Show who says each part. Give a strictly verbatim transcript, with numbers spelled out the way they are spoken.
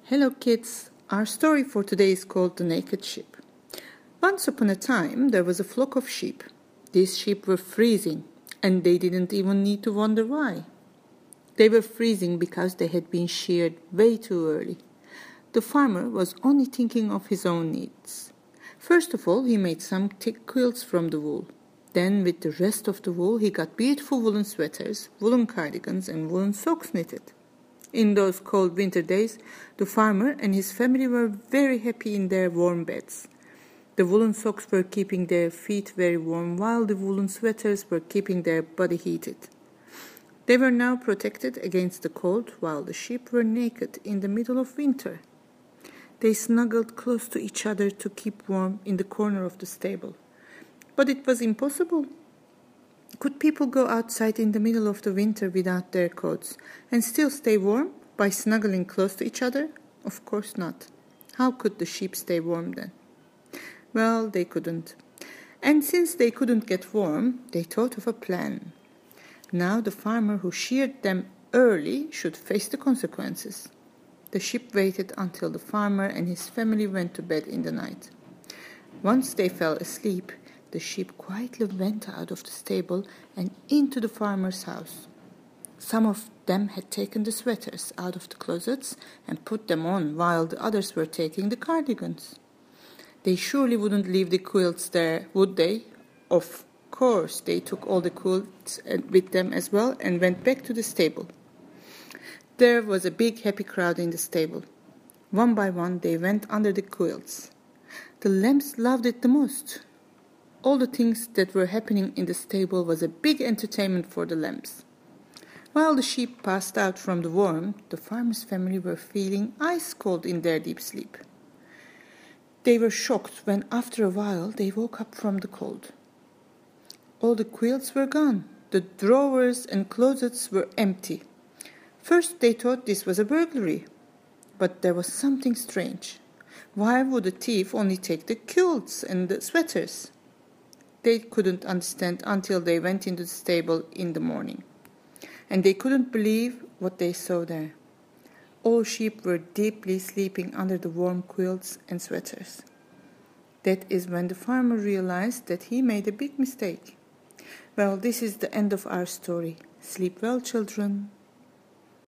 Speaker 1: Hello kids, our story for today is called The Naked Sheep. Once upon a time there was a flock of sheep. These sheep were freezing and they didn't even need to wonder why. They were freezing because they had been sheared way too early. The farmer was only thinking of his own needs. First of all, he made some thick quilts from the wool. Then with the rest of the wool he got beautiful woolen sweaters, woolen cardigans and woolen socks knitted. In those cold winter days, the farmer and his family were very happy in their warm beds. The woolen socks were keeping their feet very warm, while the woolen sweaters were keeping their body heated. They were now protected against the cold, while the sheep were naked in the middle of winter. They snuggled close to each other to keep warm in the corner of the stable. But it was impossible. Could people go outside in the middle of the winter without their coats and still stay warm by snuggling close to each other? Of course not. How could the sheep stay warm then? Well, they couldn't. And since they couldn't get warm, they thought of a plan. Now the farmer who sheared them early should face the consequences. The sheep waited until the farmer and his family went to bed in the night. Once they fell asleep, the sheep quietly went out of the stable and into the farmer's house. Some of them had taken the sweaters out of the closets and put them on, while the others were taking the cardigans. They surely wouldn't leave the quilts there, would they? Of course, they took all the quilts with them as well and went back to the stable. There was a big happy crowd in the stable. One by one they went under the quilts. The lambs loved it the most. All the things that were happening in the stable was a big entertainment for the lambs. While the sheep passed out from the warmth, the farmer's family were feeling ice cold in their deep sleep. They were shocked when after a while they woke up from the cold. All the quilts were gone. The drawers and closets were empty. First they thought this was a burglary, but there was something strange. Why would a thief only take the quilts and the sweaters? They couldn't understand until they went into the stable in the morning. And they couldn't believe what they saw there. All sheep were deeply sleeping under the warm quilts and sweaters. That is when the farmer realized that he made a big mistake. Well, this is the end of our story. Sleep well, children.